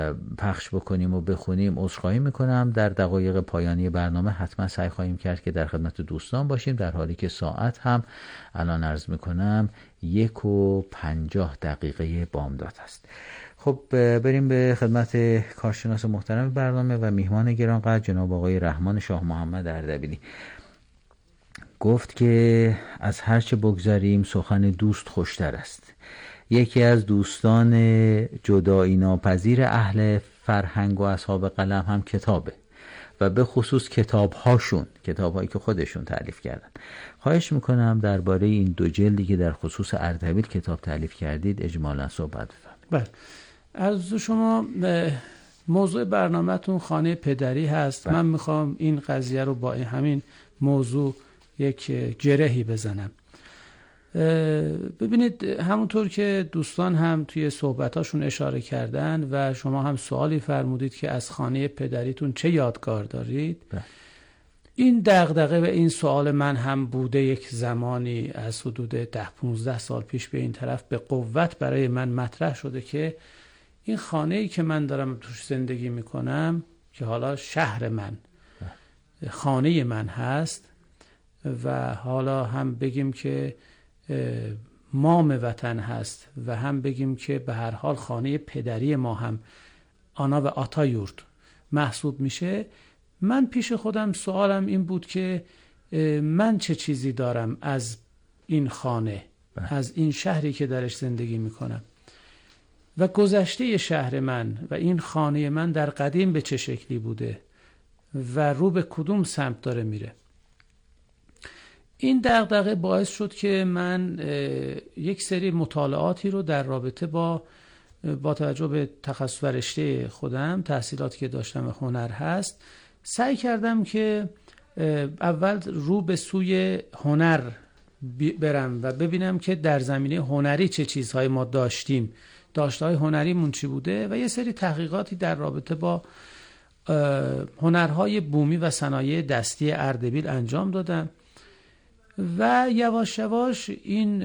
پخش بکنیم و بخونیم عذرخواهی میکنم. در دقایق پایانی برنامه حتما سعی خواهیم کرد که در خدمت دوستان باشیم، در حالی که ساعت هم الان عرض میکنم 1:50 بامداد است. خب بریم به خدمت کارشناس محترم برنامه و میهمان گرانقدر جناب آقای رحمان شاه محمد اردبیلی. گفت که از هرچه بگذاریم سخن دوست خوشتر است. یکی از دوستان جدایی ناپذیر اهل فرهنگ و اصحاب قلم هم کتابه و به خصوص کتابهایی که خودشون تألیف کردن. خواهش میکنم درباره این 2 جلدی که در خصوص اردبیل کتاب تألیف کردید اجمالا صحبت بفرمایید. بله، عرض شما موضوع برنامه‌تون خانه پدری هست. من میخوام این قضیه رو با همین موضوع یک گرهی بزنم. ببینید، همونطور که دوستان هم توی صحبتاشون اشاره کردن و شما هم سوالی فرمودید که از خانه پدریتون چه یادگار دارید، این دغدغه و این سوال من هم بوده یک زمانی از حدود 10-15 سال پیش به این طرف به قوت برای من مطرح شده که این خانه‌ای که من دارم توش زندگی میکنم که حالا شهر من خانه من هست و حالا هم بگیم که مام وطن هست و هم بگیم که به هر حال خانه پدری ما هم آنا و آتا یورد محسوب میشه. من پیش خودم سوالم این بود که من چه چیزی دارم از این خانه، از این شهری که درش زندگی میکنم و گذشته شهر من و این خانه من در قدیم به چه شکلی بوده و رو به کدوم سمت داره میره. این دغدغه باعث شد که من یک سری مطالعاتی رو در رابطه با توجه به تخصص و رشته خودم، تحصیلاتی که داشتم هنر هست، سعی کردم که اول رو به سوی هنر برم و ببینم که در زمینه هنری چه چیزهای ما داشتیم، داشته‌های هنریمون چی بوده و یه سری تحقیقاتی در رابطه با هنرهای بومی و صنایع دستی اردبیل انجام دادم و یواش یواش این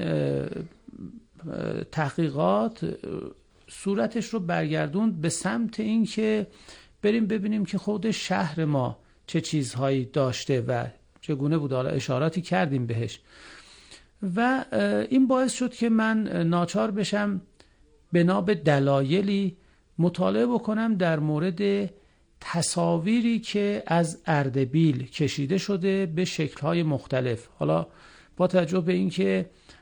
تحقیقات صورتش رو برگردوند به سمت این که بریم ببینیم که خود شهر ما چه چیزهایی داشته و چگونه بوده. حالا اشاراتی کردیم بهش و این باعث شد که من ناچار بشم بنا به دلایلی مطالعه بکنم در مورد تصاویری که از اردبیل کشیده شده به شکل‌های مختلف. حالا با توجه به این که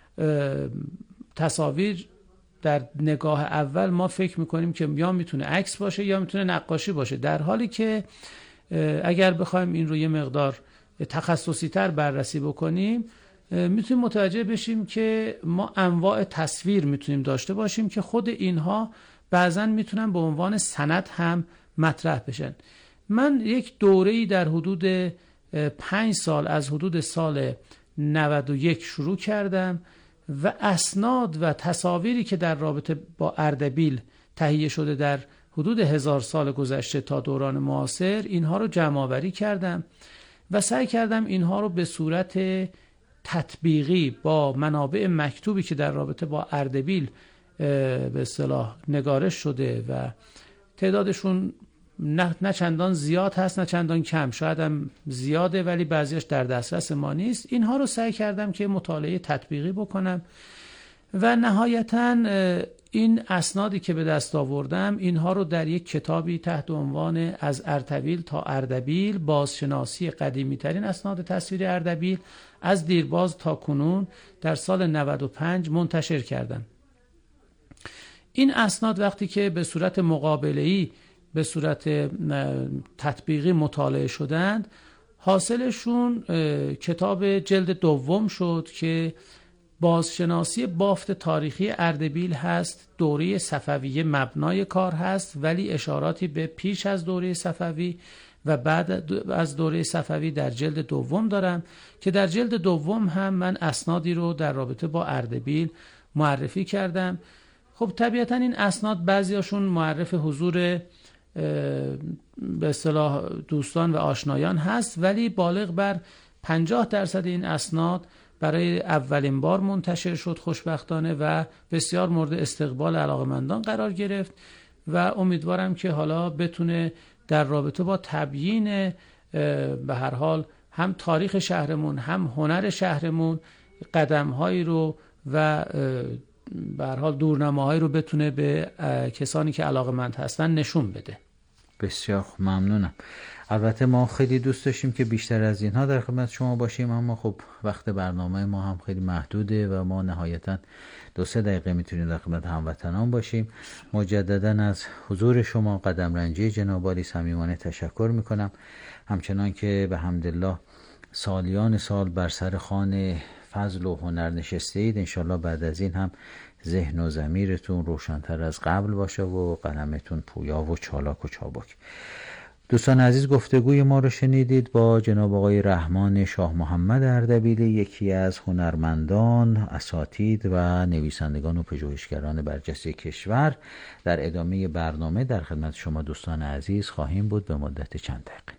تصاویر در نگاه اول ما فکر میکنیم که یا میتونه عکس باشه یا میتونه نقاشی باشه، در حالی که اگر بخوایم این رو یه مقدار تخصصی تر بررسی بکنیم میتونیم متوجه بشیم که ما انواع تصویر میتونیم داشته باشیم که خود اینها بعضن میتونن به عنوان سند هم مطرح بشن. من یک دوره‌ای در حدود 5 سال از حدود سال 91 شروع کردم و اسناد و تصاویری که در رابطه با اردبیل تهیه شده در حدود 1000 سال گذشته تا دوران معاصر، اینها رو جمع آوری کردم و سعی کردم اینها رو به صورت تطبیقی با منابع مکتوبی که در رابطه با اردبیل به اصطلاح نگارش شده و تعدادشون نه چندان زیاد هست نه چندان کم، شاید هم زیاده ولی بعضیش در دسترس ما نیست، اینها رو سعی کردم که مطالعه تطبیقی بکنم و نهایتاً این اسنادی که به دست آوردم اینها رو در یک کتابی تحت عنوان از ارطبیل تا اردبیل، بازشناسی قدیمی ترین اسناد تصویری اردبیل از دیرباز تا کنون در سال 95 منتشر کردم. این اسناد وقتی که به صورت مقابله‌ای به صورت تطبیقی مطالعه شدند، حاصلشون کتاب جلد دوم شد که بازشناسی بافت تاریخی اردبیل هست. دوره صفویه مبنای کار هست ولی اشاراتی به پیش از دوره صفوی و بعد از دوره صفوی در جلد دوم دارم که در جلد دوم هم من اسنادی رو در رابطه با اردبیل معرفی کردم. خب طبیعتا این اسناد بعضیاشون معرف حضور به اصطلاح دوستان و آشنایان هست ولی بالغ بر 50% این اسناد برای اولین بار منتشر شد خوشبختانه و بسیار مورد استقبال علاقمندان قرار گرفت و امیدوارم که حالا بتونه در رابطه با تبیین به هر حال هم تاریخ شهرمون هم هنر شهرمون قدم‌هایی رو و به هر حال دورنماهایی رو بتونه به کسانی که علاقه‌مند هستن نشون بده. بسیار ممنونم. البته ما خیلی دوست داشتیم که بیشتر از اینها در خدمت شما باشیم، اما خب وقت برنامه ما هم خیلی محدوده و ما نهایتاً 2-3 دقیقه میتونیم در خدمت هموطنان باشیم. مجدداً از حضور شما قدمرنجی جناب عالی صمیمانه تشکر میکنم، همچنان که به حمدالله سالیان سال بر سر خوان فضل و هنر نشسته اید. انشالله بعد از این هم ذهن و ضمیرتون روشن‌تر از قبل باشه و قلمتون پویا و چالاک و چابک. دوستان عزیز، گفتگوی ما رو شنیدید با جناب آقای رحمان شاه محمد اردبیلی، یکی از هنرمندان، اساتید و نویسندگان و پژوهشگران برجسته کشور. در ادامه برنامه در خدمت شما دوستان عزیز خواهیم بود به مدت چند دقیقه.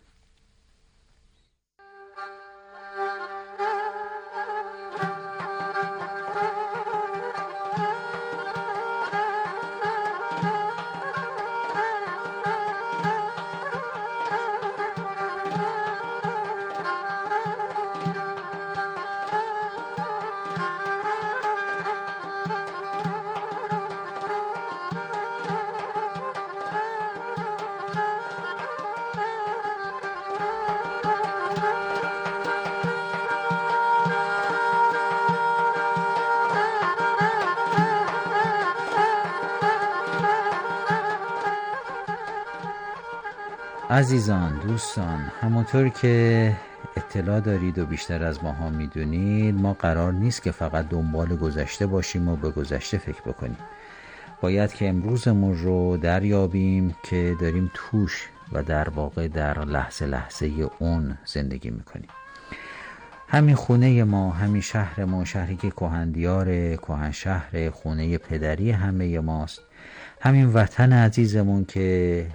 عزیزان، دوستان، همونطور که اطلاع دارید و بیشتر از ماها میدونید، ما قرار نیست که فقط دنبال گذشته باشیم و به گذشته فکر بکنیم. باید که امروزمون رو دریابیم که داریم توش و در واقع در لحظه لحظه اون زندگی میکنیم. همین خونه ما، همین شهر ما، شهری که کهندیار کهنشهر، خونه پدری همه ماست، همین وطن عزیزمون که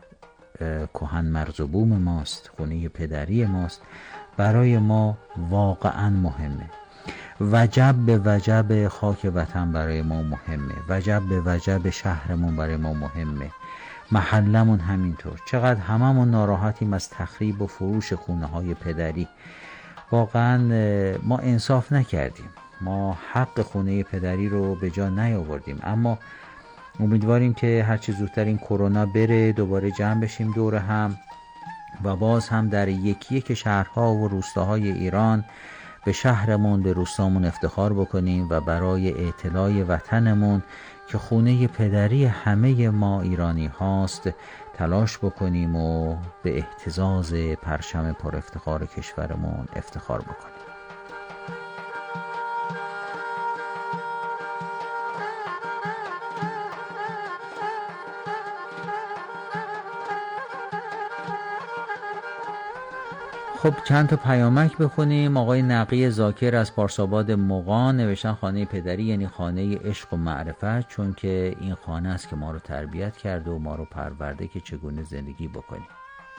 کهن مرز و بوم ماست، خونه پدری ماست، برای ما واقعا مهمه. وجب به وجب خاک وطن برای ما مهمه، وجب به وجب شهرمون برای ما مهمه، محلمون همینطور. چقدر هممون ناراحتیم از تخریب و فروش خونه های پدری. واقعا ما انصاف نکردیم، ما حق خونه پدری رو به جا نیاوردیم. اما امیدواریم که هرچی زودتر این کرونا بره، دوباره جمع بشیم دور هم و باز هم در یکی یک شهرها و روستاهای ایران به شهرمون، به روستامون افتخار بکنیم و برای اعتلاء وطنمون که خونه پدری همه ما ایرانی هاست تلاش بکنیم و به اهتزاز پرچم پر افتخار کشورمون افتخار بکنیم. خب چند تا پیامک بخونیم. آقای نقی ذاکر از پارساباد مغان نوشتن خانه پدری یعنی خانه عشق و معرفت، چون که این خانه است که ما رو تربیت کرده و ما رو پرورده که چگونه زندگی بکنیم.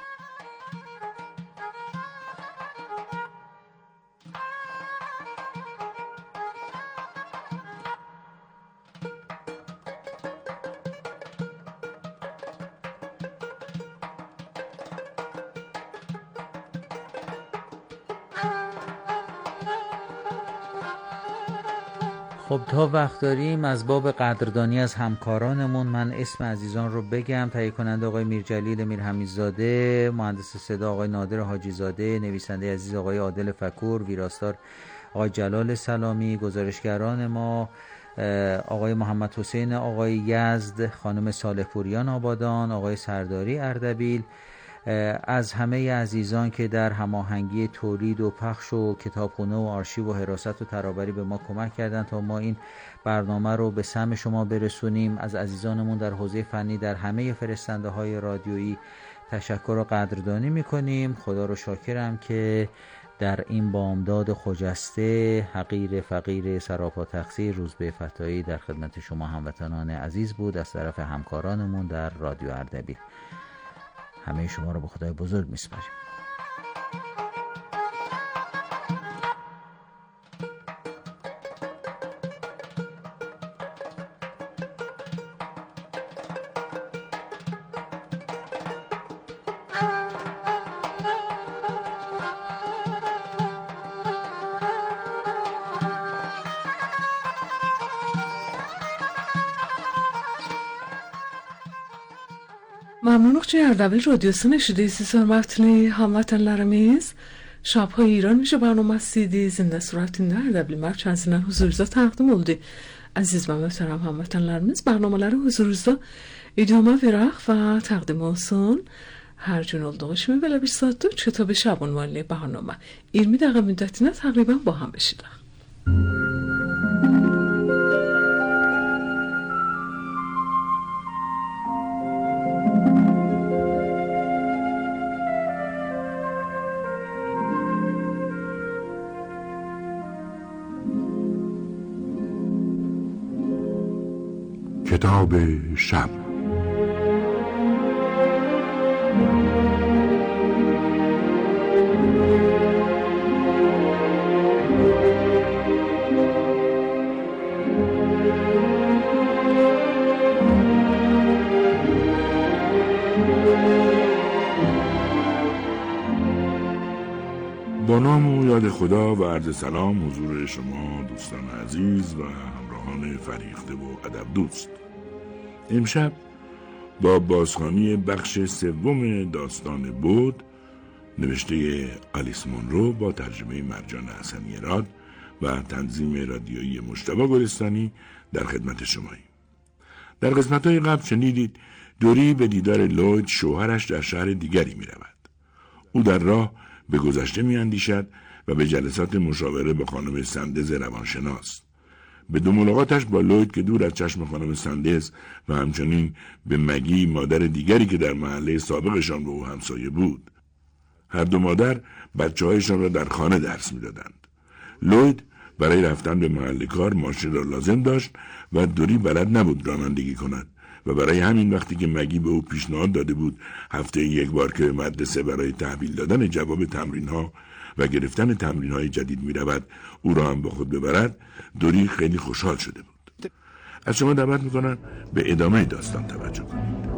خب تا وقت داریم از باب قدردانی از همکارانمون من اسم عزیزان رو بگم. تهیه کننده آقای میرجلیل میرحمیدزاده، مهندس صدا آقای نادر حاجی زاده، نویسنده عزیز آقای عادل فکور، ویراستار آقای جلال سلامی، گزارشگران ما آقای محمد حسین آقای یزد، خانم صالح پوریان آبادان، آقای سرداری اردبیل. از همه عزیزان که در هماهنگی تولید و پخش و کتابخونه و آرشیو و حراست و ترابری به ما کمک کردن تا ما این برنامه رو به سمع شما برسونیم. از عزیزانمون در حوزه فنی در همه فرستنده های رادیویی تشکر و قدردانی میکنیم. خدا رو شاکرم که در این بامداد خجسته حقیر فقیر سراپا تقصیر روزبه فتایی در خدمت شما هموطنان عزیز بود از طرف همکارانمون در رادیو اردبیل. همه شما رو به خدای بزرگ میسپاریم. Məmnunluq Ərdəbil Radyosu'nun eşidiğiniz hörmətli hamvətənlərimiz. Şabهای ایران میشه برنامه‌سی زنده صورتinde Ərdəbil mərkəzindən huzurunuza təqdim oldu. Əziz və möhtərəm hamvətənlərimiz, bərnamələri huzurunuzda idamə verək və təqdim olsun. Hər gün olduğu kimi belə bir saatda 3 ta 5 ünvanlı bərnamə 20 dəqiqə müddətinə təqribən با هم eşidək. کتاب شب. با نام و یاد خدا و عرض سلام حضور شما دوستان عزیز و همراهان فریخته و ادب دوست. امشب با بازخوانی بخش سوم داستان بود نوشته آلیس مونرو با ترجمه مرجان حسنی راد و تنظیم رادیویی مجتبی گلستانی در خدمت شماییم. در قسمت‌های قبل شنیدید دوری به دیدار لوید شوهرش در شهر دیگری می رود. او در راه به گذشته می اندیشد و به جلسات مشاوره با خانم سندز روانشناس. به دو ملاقاتش با لوید که دور از چشم خانم سندز و همچنین به مگی مادر دیگری که در محله سابقشان به او همسایه بود. هر دو مادر بچه‌هایشان را در خانه درس می‌دادند. لوید برای رفتن به محل کار ماشین را لازم داشت و دوری بلد نبود رانندگی کند و برای همین وقتی که مگی به او پیشنهاد داده بود هفته یک بار که به مدرسه برای تحویل دادن جواب تمرین‌ها و گرفتن تمرین‌های جدید می‌رود او را هم با خود ببرد، دوری خیلی خوشحال شده بود. از شما دعوت می‌کنم به ادامه داستان توجه کنید.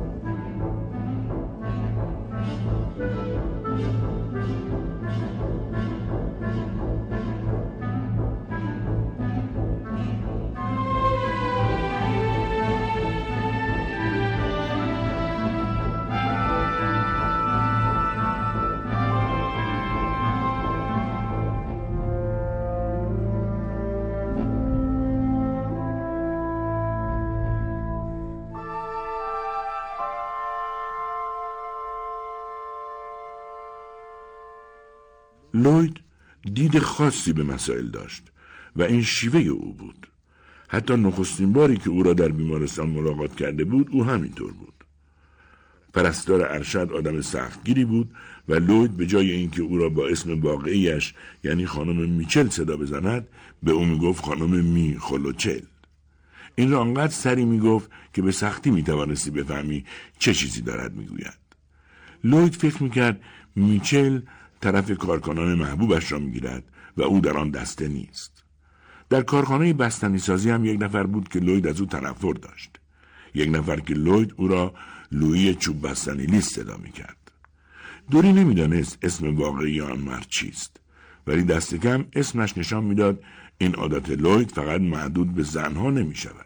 لوید دید خاصی به مسائل داشت و این شیوه او بود. حتی نخستین باری که او را در بیمارستان ملاقات کرده بود او همینطور بود. پرستار ارشد آدم سختگیری بود و لوید به جای اینکه او را با اسم واقعیش یعنی خانم میچل صدا بزند به او میگفت خانم میخلوچل. این را انقدر سری میگفت که به سختی میتوانستی بفهمی چه چیزی دارد میگوید. لوید فکر میکرد میچل طرف کارکنان محبوبش را میگیرد و او در آن دسته نیست. در کارخانه بستنی سازی هم یک نفر بود که لوید از او تنفر داشت. یک نفر که لوید او را لویی چوب بستنی لیست صدا میکرد. دوری نمیدانست اسم واقعی آن مرد چیست، ولی دست کم اسمش نشان میداد این عادت لوید فقط محدود به زنها نمیشود.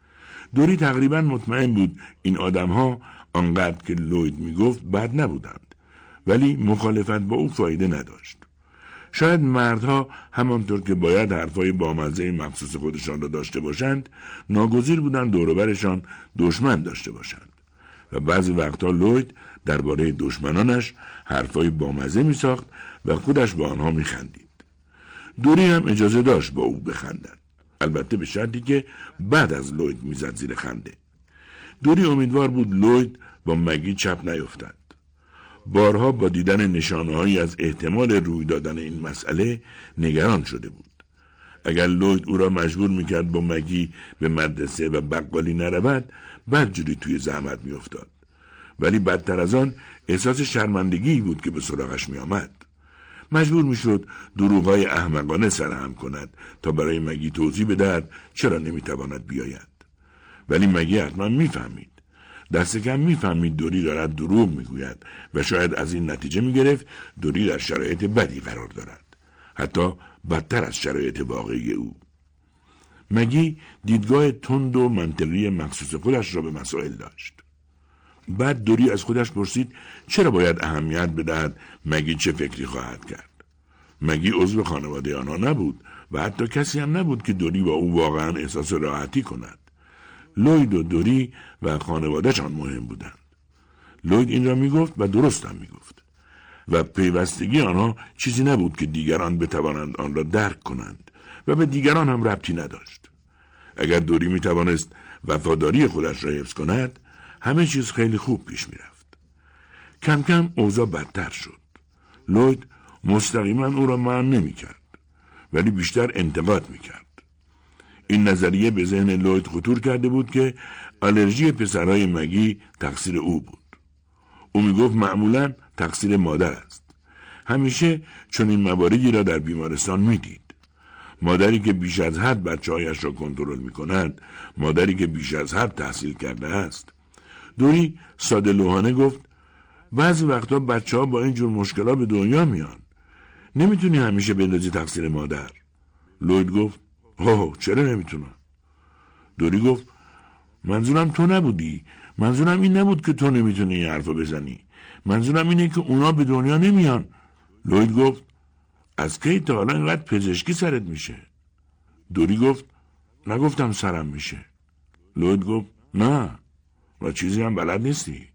دوری تقریبا مطمئن بود این آدمها آنقدر که لوید میگفت بد نبودند، ولی مخالفت با او فایده نداشت. شاید مردها همانطور که باید حرفای بامزه مخصوص خودشان را داشته باشند، ناگزیر بودند دور و برشان دشمن داشته باشند و بعضی وقتا لوید درباره دشمنانش حرفای بامزه می ساخت و خودش با آنها می خندید. دوری هم اجازه داشت با او بخندد، البته به شرطی که بعد از لوید می زد زیر خنده. دوری امیدوار بود لوید با مگی چپ نیفتد. بارها با دیدن نشانه‌هایی از احتمال روی دادن این مسئله نگران شده بود. اگر لوید او را مجبور میکرد با مگی به مدرسه و بقالی نرود، بدجوری توی زحمت میافتاد. ولی بدتر از آن احساس شرمندگی بود که به سراغش میآمد. مجبور میشد دروغ‌های احمقانه سرهم کند تا برای مگی توضیح بدهد چرا نمیتواند بیاید. ولی مگی حتما میفهمید. دست کم میفهمید دوری دارد دروغ میگوید و شاید از این نتیجه میگرفت دوری در شرایط بدی قرار دارد، حتی بدتر از شرایط واقعی او. مگی دیدگاه تند و منطقی مخصوص خودش را به مسائل داشت. بعد دوری از خودش پرسید چرا باید اهمیت بدهد مگی چه فکری خواهد کرد. مگی عضو خانواده آنها نبود و حتی کسی هم نبود که دوری با او واقعا احساس راحتی کند. لوید و دوری و خانواده‌شان مهم بودند. لوید این را میگفت و درست هم میگفت و پیوستگی آنها چیزی نبود که دیگران بتوانند آن را درک کنند و به دیگران هم ربطی نداشت. اگر دوری میتوانست وفاداری خودش را حفظ کند، همه چیز خیلی خوب پیش میرفت. کم کم اوضاع بدتر شد. لوید مستقیما او را معنی نمیکرد، ولی بیشتر انتقاد میکرد. این نظریه به ذهن لوید خطور کرده بود که آلرژی پسرهای مگی تقصیر او بود. او میگفت معمولاً تقصیر مادر است. همیشه چنین مواردی را در بیمارستان میدید. مادری که بیش از حد بچه‌هایش را کنترل میکند، مادری که بیش از حد تحصیل کرده است. دوری ساده لوحانه گفت بعضی وقتا بچه‌ها با این جور مشکلات به دنیا میان. نمیتونی همیشه بندازی تقصیر مادر. لوید گفت چرا نمیتونم؟ دوری گفت منظورم تو نبودی. منظورم این نبود که تو نمیتونی این حرفو بزنی. منظورم اینه که اونا به دنیا نمیان. لوید گفت از کی تا حالا اینقدر پزشکی سرت میشه؟ دوری گفت نگفتم سرم میشه. لوید گفت نه و چیزی هم بلد نیستی.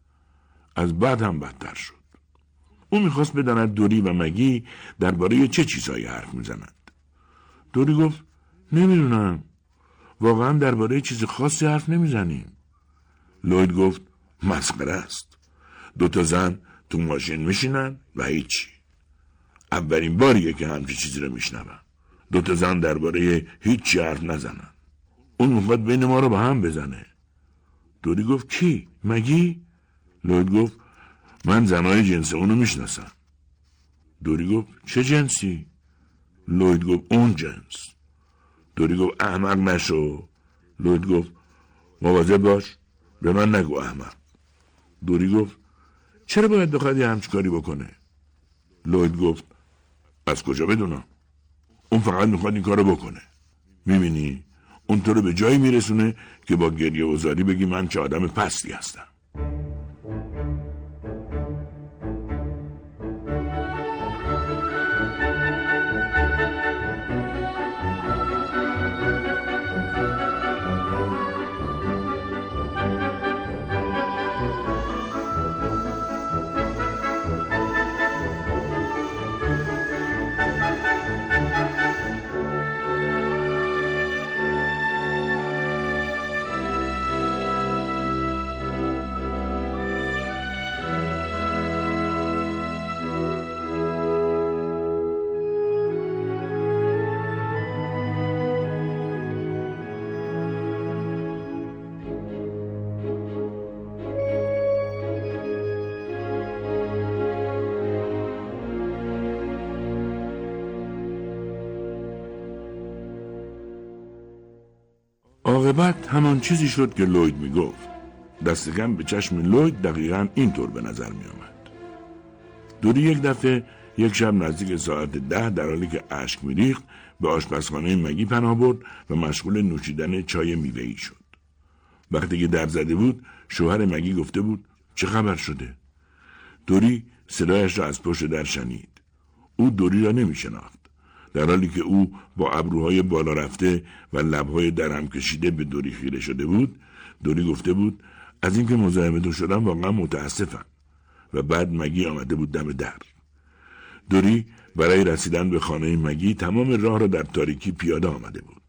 از بعد هم بدتر شد. او میخواست بداند دوری و مگی درباره چه چیزهایی حرف میزنند. دوری گفت نمیدونم. واقعا درباره چیز خاصی حرف نمیزنیم. لوید گفت مسخره است. 2 زن تو ماشین میشینن و هیچی. اولین باریه که همچین چیزی رو میشنوم. 2 زن درباره هیچی حرف نزنن. اون میخواد بین ما رو با هم بزنه. دوری گفت کی؟ مگی؟ لوید گفت من زنای جنس اونو میشناسم. دوری گفت چه جنسی؟ لوید گفت اون جنس. دوری گفت احمق نشو. لوید گفت مواظب باش، به من نگو احمق. دوری گفت چرا باید بخواد یه همچین کاری بکنه؟ لوید گفت از کجا بدونم؟ اون فقط میخواد این کارو بکنه. میبینی؟ اون تو رو به جایی میرسونه که با گریه و زاری بگی من چه آدم پستی هستم. عاقبت همان چیزی شد که لوید میگفت. دست کم به چشم لوید دقیقاً اینطور به نظر می آمد. دوری یک دفعه یک شب نزدیک ساعت 10 در حالی که اشک میریخت به آشپزخانه مگی پناه برد و مشغول نوشیدن چای میوه‌ای شد. وقتی که در زده بود شوهر مگی گفته بود چه خبر شده؟ دوری صدایش را از پشت در شنید. او دوری را نمی شناخت. در حالی که او با ابروهای بالا رفته و لبهای درهم کشیده به دوری خیره شده بود، دوری گفته بود از اینکه مزاحمتون شدم واقعا متاسفم. و بعد مگی آمده بود دم در. دوری برای رسیدن به خانه مگی تمام راه را در تاریکی پیاده آمده بود.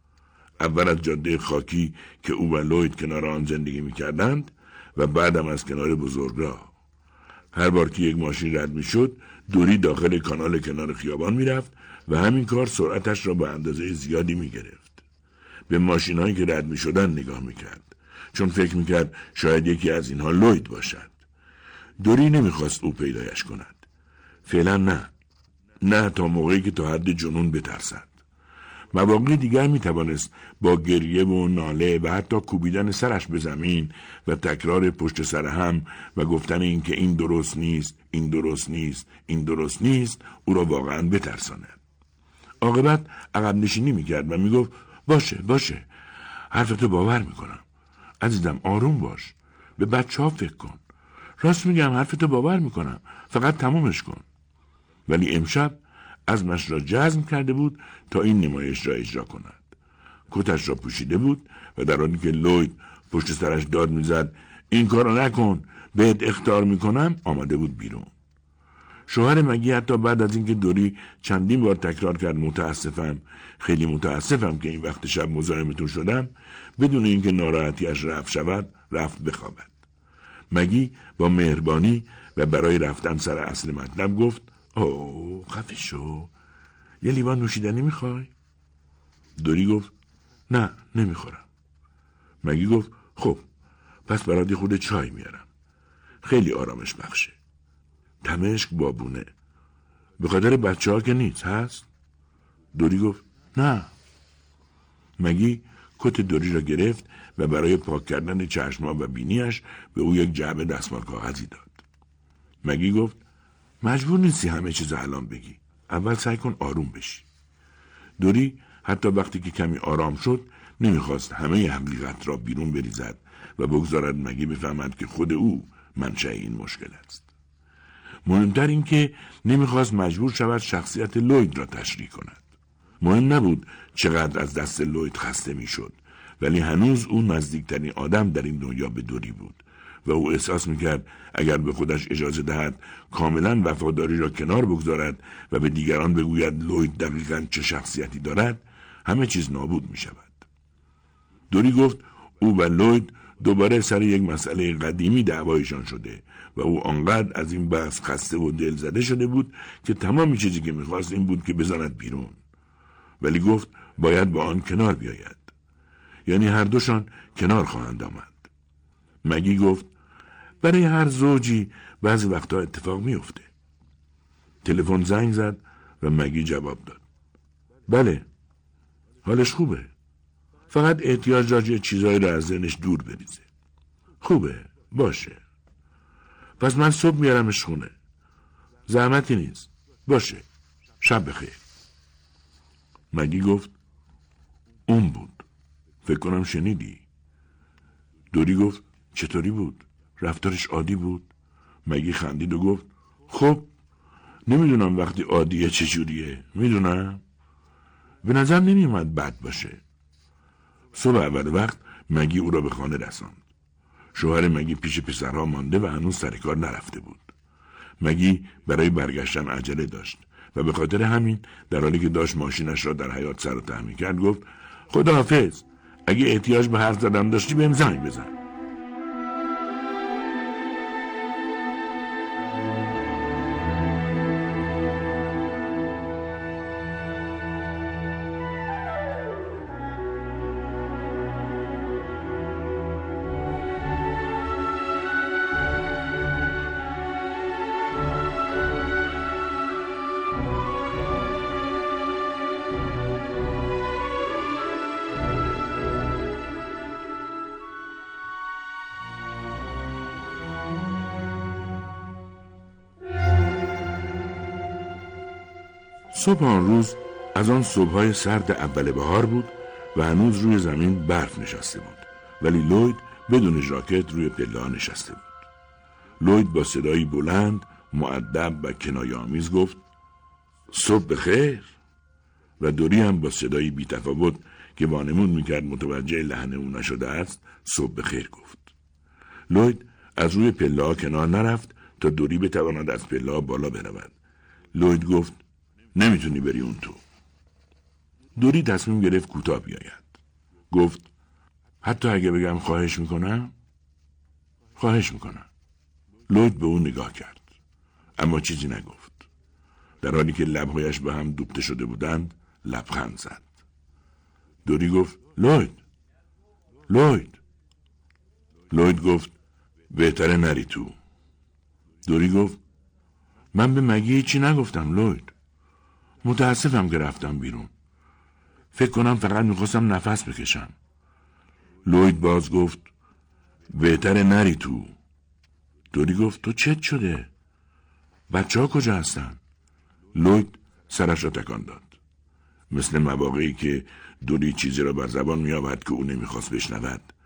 اول از جاده خاکی که او و لوید کنار آن زندگی می‌کردند و بعدم از کنار بزرگراه. هر بار که یک ماشین رد می‌شد، دوری داخل کانال کنار خیابان می‌رفت و همین کار سرعتش را به اندازه زیادی می‌گرفت. به ماشین‌هایی که رد می‌شدن نگاه می‌کرد، چون فکر می‌کرد شاید یکی از اینها لوید باشد. دوری نمی‌خواست او پیدایش کند. فعلا نه تا موقعی که تا حد جنون بترسد. مواقع دیگر می‌توانست با گریه و ناله و حتی کوبیدن سرش به زمین و تکرار پشت سر هم و گفتن این که این درست نیست، این درست نیست، این درست نیست او را واقعا بترساند. عاقبت عقب نشینی می‌کرد و میگفت باشه حرفتو باور میکنم. عزیزم آروم باش. به بچه ها فکر کن. راست میگم، حرفتو باور میکنم، فقط تمومش کن. ولی امشب عزمش را جزم کرده بود تا این نمایش را اجرا کند. کتش را پوشیده بود و در حالی که لوید پشت سرش داد میزد این کارو نکن، بهت اخطار میکنم، آمده بود بیرون. شوهر مگی حتی بعد از اینکه دوری چندین بار تکرار کرد متاسفم، خیلی متاسفم که این وقت شب مزاحمتون شدم، بدون اینکه ناراحتیش رفع شود رفت بخوابد. مگی با مهربانی و برای رفتن سر اصل مطلب گفت اوه خفه شو، یه لیوان نوشیدنی میخوای؟ دوری گفت نه نمیخورم. مگی گفت خب پس برات خود چای میارم، خیلی آرامش بخشه. تمشک بابونه، به خاطر بچه ها که نیست هست؟ دوری گفت نه. مگی کت دوری را گرفت و برای پاک کردن چشم‌ها و بینیش به او یک جعبه دستمال کاغذی داد. مگی گفت مجبور نیستی همه چیز الان بگی، اول سعی کن آروم بشی. دوری حتی وقتی که کمی آرام شد نمیخواست همه حقیقت را بیرون بریزد و بگذارد مگی بفهمد که خود او منشأ این مشکل است. مهمتر این که نمیخواست مجبور شود شخصیت لوید را تشریح کند. مهم نبود چقدر از دست لوید خسته میشد، ولی هنوز او نزدیکترین آدم در این دنیا به دوری بود و او احساس میکرد اگر به خودش اجازه دهد کاملا وفاداری را کنار بگذارد و به دیگران بگوید لوید دقیقاً چه شخصیتی دارد، همه چیز نابود میشود. دوری گفت او و لوید دوباره سر یک مسئله قدیمی دعوایشان شده و او آنقدر از این بحث خسته و دل زده شده بود که تمام چیزی که میخواست این بود که بزند بیرون. ولی گفت باید با آن کنار بیاید، یعنی هر دوشان کنار خواهند آمد. مگی گفت برای هر زوجی بعضی وقتا اتفاق میفته. تلفن زنگ زد و مگی جواب داد بله، حالش خوبه، فقط احتیاج داره چیزایی را از ذهنش دور بریزه. خوبه، باشه، پس من صبح میارمش خونه، زحمتی نیست، باشه، شب بخیر. مگی گفت اون بود، فکر کنم شنیدی. دوری گفت چطوری بود؟ رفتارش عادی بود؟ مگی خندید و گفت خب نمیدونم وقتی عادیه چجوریه، میدونم به نظر نمیومد بد باشه. صبح اول وقت مگی او را به خانه رساند. شوهر مگی پیش پسرها مانده و هنوز سر کار نرفته بود. مگی برای برگشتن عجله داشت و به خاطر همین در حالی که داشت ماشینش را در حیاط سر و ته می‌کرد گفت خداحافظ، اگه احتیاج به حرف زدن داشتی بهم زنگ بزن. صبح آن روز از آن صبح‌های سرد اول بهار بود و هنوز روی زمین برف نشسته بود، ولی لوید بدون ژاکت روی پله‌ها نشسته بود. لوید با صدایی بلند، مؤدب و کنایه‌آمیز گفت صبح بخیر، و دوری هم با صدایی بی‌تفاوت که وانمود می‌کرد متوجه لحن او نشده است صبح بخیر گفت. لوید از روی پله‌ها کنار نرفت تا دوری بتواند از پله‌ها بالا برود. لوید گفت نمیتونی بری اون تو. دوری تصمیم گرفت کوتاه بیاید. گفت حتی اگه بگم خواهش میکنم؟ خواهش میکنم. لوید به اون نگاه کرد اما چیزی نگفت. در حالی که لبهایش به هم دوخته شده بودند لبخند زد. دوری گفت لوید. لوید گفت بهتره نری تو. دوری گفت من به مگی هیچی نگفتم لوید، متاسفم که رفتم بیرون، فکر کنم فقط میخواستم نفس بکشم. لوید باز گفت بهتره نری تو. دوری گفت تو چت شده؟ بچه ها کجا هستن؟ لوید سرش را تکان داد، مثل مواقعی که دوری چیزی را بر زبان میآورد که او نمیخواست بشنود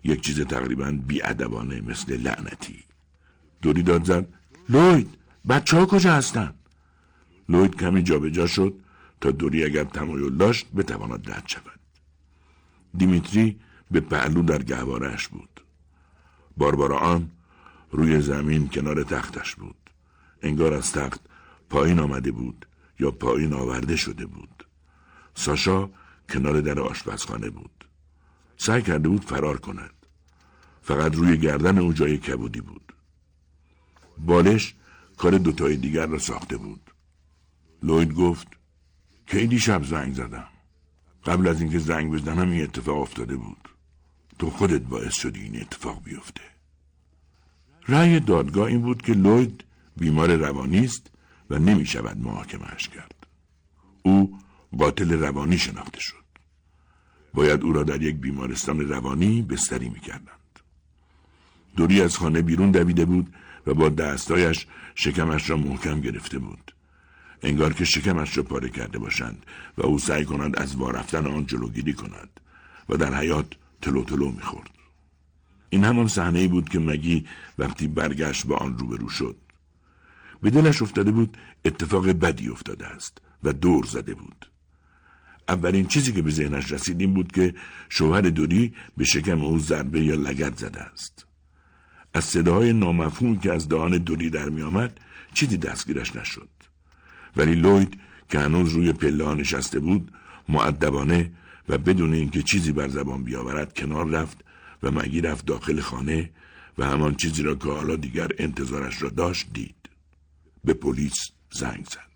یک چیز تقریباً بی‌ادبانه مثل لعنتی. دوری داد زد: لوید، بچه‌ها کجا هستن؟ لوید کمی جابجا شد تا دوری اگر تمایل داشت بتواند رد شود. دیمیتری به پهلو در گهواره‌اش بود. باربارا آن روی زمین کنار تختش بود. انگار از تخت پایین آمده بود یا پایین آورده شده بود. ساشا کنار در آشپزخانه بود. سعی کرده بود فرار کند. فقط روی گردن او جای کبودی بود. بالش کار دوتای دیگر را ساخته بود. لوید گفت: کی دیشب زنگ زدم؟ قبل از اینکه زنگ بزنم این اتفاق افتاده بود. تو خودت باعث شدی این اتفاق بیفته. رأی دادگاه این بود که لوید بیمار روانی است و نمی شود محاکمه‌اش کرد. او قاتل روانی شناخته شد. باید او را در یک بیمارستان روانی بستری می کردند. دوری از خانه بیرون دویده بود و با دستایش شکمش را محکم گرفته بود. انگار که شکمش را پاره کرده باشند و او سعی کند از وا رفتن آن جلوگیری کند و در حیاط تلو تلو می خورد. این همان صحنه‌ای بود که مگی وقتی برگشت با آن روبرو شد. به دلش افتاده بود اتفاق بدی افتاده است و دور زده بود. اولین چیزی که به ذهنش رسید این بود که شوهر دوری به شکم او ضربه یا لگد زده است. از صداهای نامفهومی که از دهان دوری در می آمد چیزی دستگیرش نشد. ولی لوید که هنوز روی پله‌ها نشسته بود مؤدبانه و بدون اینکه چیزی بر زبان بیاورد کنار رفت و مگی رفت داخل خانه و همان چیزی را که حالا دیگر انتظارش را داشت دید. به پلیس زنگ زد.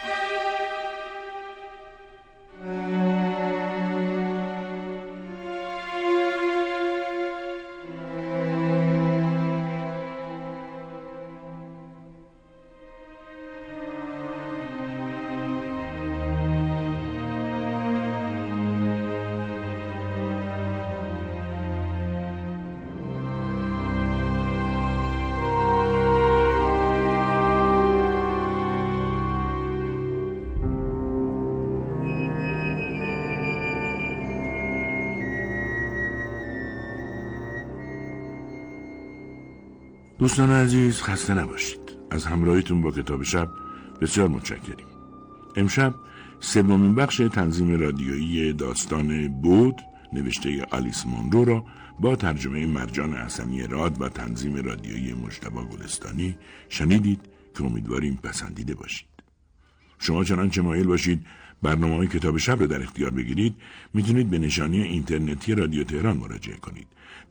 دوستان عزیز، خسته نباشید. از همراهیتون با کتاب شب بسیار متشکریم. امشب سومین بخش تنظیم رادیویی داستان بود نوشته آلیس مونرو را با ترجمه مرجان حسنی راد و تنظیم رادیویی مجتبی گلستانی شنیدید که امیدواریم پسندیده باشید. شما چنانچه مایل باشید برنامه‌های کتاب شب را در اختیار بگیرید میتونید به نشانی اینترنتی رادیو تهران مراجعه کنید: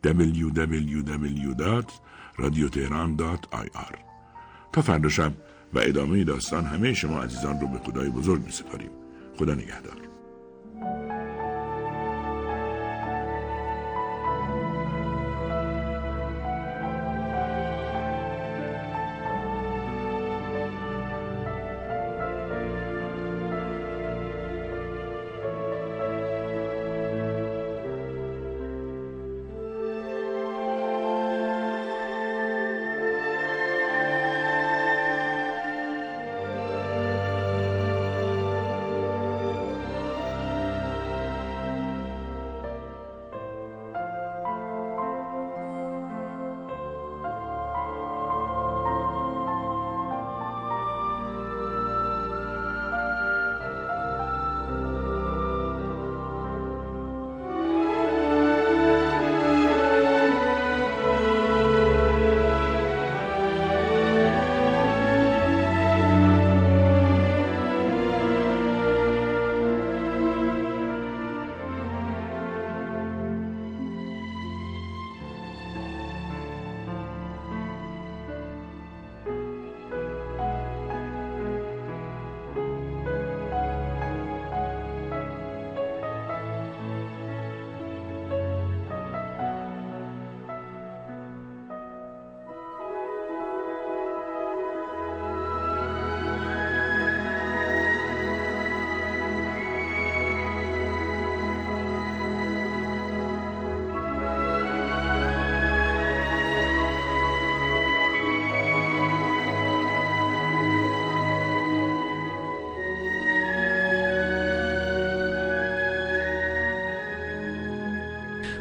www.radioteheran.ir. تا فردا شب و ادامه داستان همه شما عزیزان رو به خدای بزرگ می‌سپاریم. خدا نگهدار.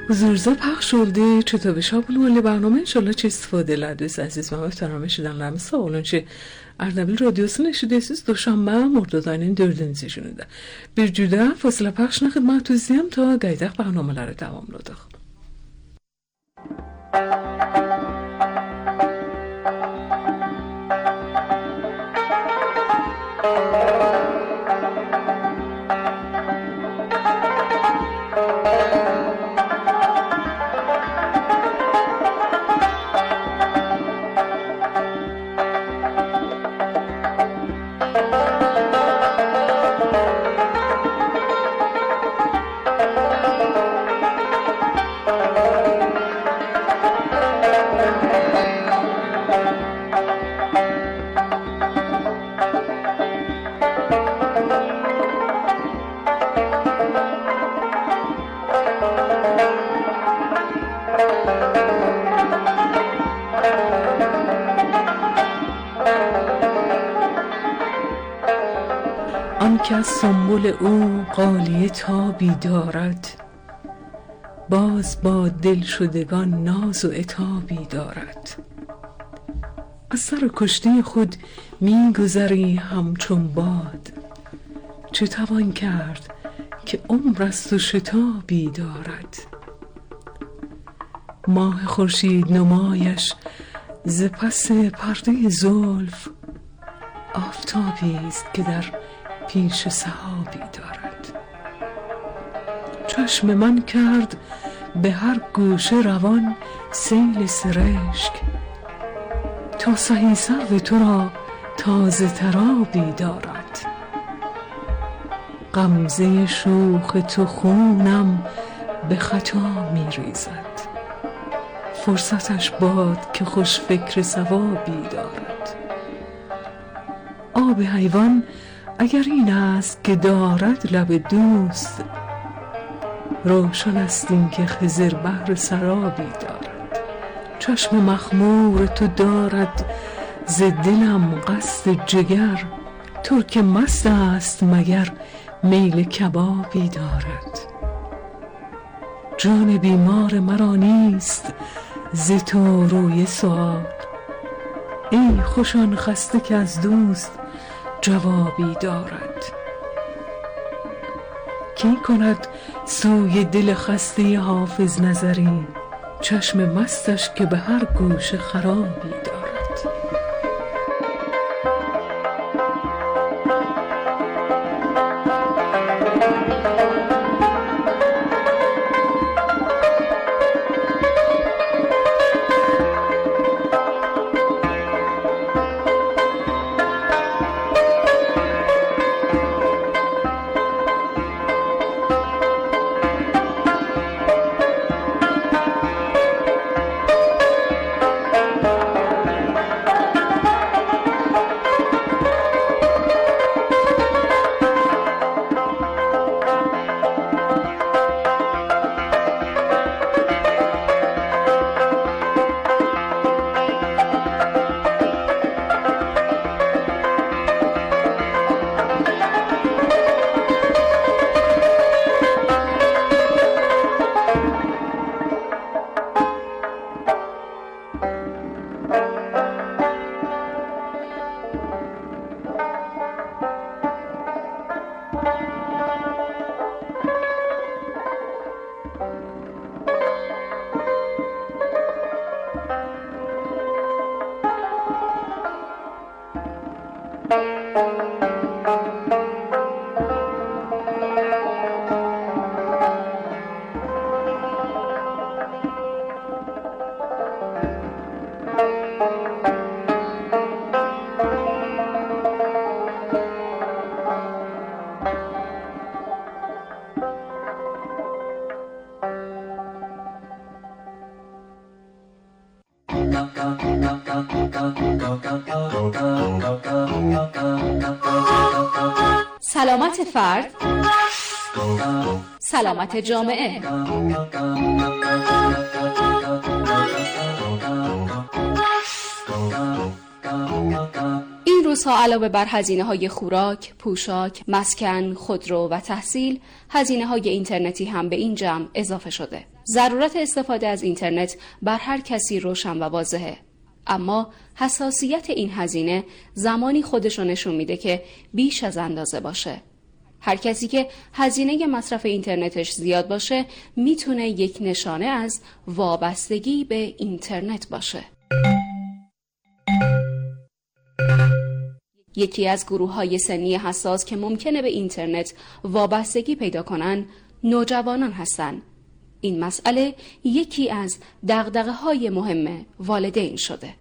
حضورزا پخش oldu Çıtı ve Şabulunlu برنامه inşallah çi istifade ediniz aziz və möhtərəm eşidənlərimiz sağ olun ki Ardabil Radyosu'nu eşidirsiniz Duşanbe Mordad ayının 4-cü günündə. Bir cüdə fasilə pəxşinə xidmətinizdəyəm ta qaydaq برنامه‌ları davamladıq. که از سنبل او غالیه تابی دارد باز با دل شدگان ناز و عتابی دارد از سر کشته خود می گذری همچون باد چه توان کرد که عمر است و شتابی دارد ماه خورشید نمایش ز پس پرده زلف آفتابی است که در پیش سحابی دارد چشم من کرد به هر گوشه روان سیل سرشک تا سهی سرو تو را تازه ترابی دارد غمزه شوخ تو خونم به خطا می ریزد فرصتش باد که خوش فکر ثوابی دارد آب حیوان اگر این است که دارد لب دوست روشن است این که خضر بحر سرابی دارد چشم مخمور تو دارد ز دلم قصد جگر ترک مست است مگر میل کبابی دارد جان بیمار مرا نیست ز تو روی سؤال ای خوش آن خسته که از دوست جوابی دارد کی کند سوی دل خسته حافظ نظری چشم مستش که به هر گوشه خرابی دارد سلامت فرد، سلامت جامعه. این روزها علاوه بر هزینه‌های خوراک، پوشاک، مسکن، خودرو و تحصیل، هزینه‌های اینترنتی هم به این جمع اضافه شده. ضرورت استفاده از اینترنت بر هر کسی روشن و واضحه. اما حساسیت این هزینه زمانی خودشو نشون میده که بیش از اندازه باشه. هر کسی که هزینه مصرف اینترنتش زیاد باشه میتونه یک نشانه از وابستگی به اینترنت باشه. یکی از گروه‌های سنی حساس که ممکنه به اینترنت وابستگی پیدا کنن نوجوانان هستن. این مسئله یکی از دغدغه‌های مهم والدین شده.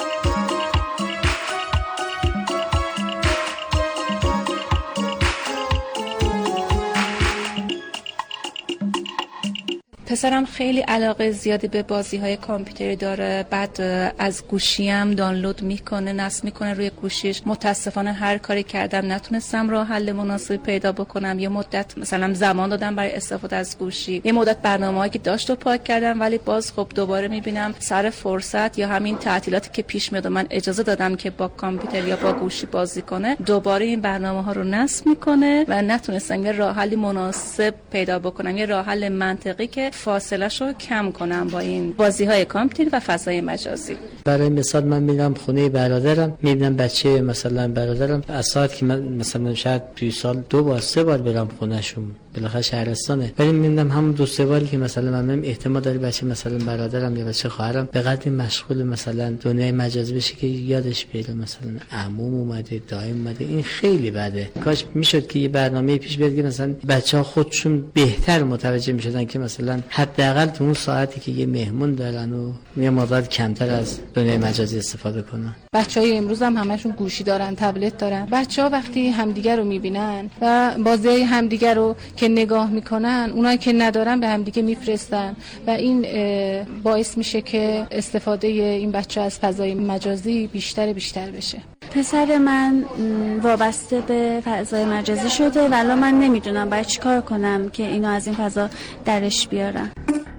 پسرم خیلی علاقه زیادی به بازی‌های کامپیوتری داره، بعد از گوشیم دانلود میکنه، نصب میکنه روی گوشیش. متاسفانه هر کاری کردم نتونستم راه حل مناسبی پیدا بکنم. یه مدت مثلا زمان دادم برای استفاده از گوشی، یه مدت برنامه‌هایی که داشت رو پاک کردم، ولی باز خب دوباره میبینم سر فرصت یا همین تعطیلاتی که پیش میاد من اجازه دادم که با کامپیوتر یا با گوشی بازی کنه، دوباره این برنامه‌ها رو نصب میکنه و نتونستم یه راه حل مناسب پیدا بکنم، یه راه حل منطقی که فاصله‌شو کم کنم با این بازی‌های کامپیوتری و فضای مجازی. برای مثال من میرم خونه برادرم، میبینم بچه مثلا برادرم از ساعت که من مثلا شاید توی سال 2 بار 3 بار برم خونه‌شون، بالاخره شهرستانه، ولی میبینم همون 2-3 باری که مثلا من احتمال داره بچه مثلا برادرم یا بچه خواهرم به قدری مشغول مثلا دنیای مجازی بشه که یادش بیاد مثلا عموم اومده، دایم اومده. این خیلی بده. کاش میشد که یه برنامه پیش بیاد که مثلا بچه‌ها خودشون بهتر متوجه میشدن که مثلا حداقل تو اون ساعتی که یه مهمون دارن و یه مقدار کمتر از دنیای مجازی استفاده کنن. بچهای امروز هم همشون گوشی دارن، تبلت دارن. بچه‌ها وقتی همدیگه رو میبینن و بازی همدیگه رو که نگاه میکنن، اونایی که ندارن به همدیگه میفرستن و این باعث میشه که استفاده این بچه از فضای مجازی بیشتر بشه. پسر من وابسته به فضای مجازی شده و الان من نمیدونم باید چیکار کنم که اینو از این فضا درش بیارم.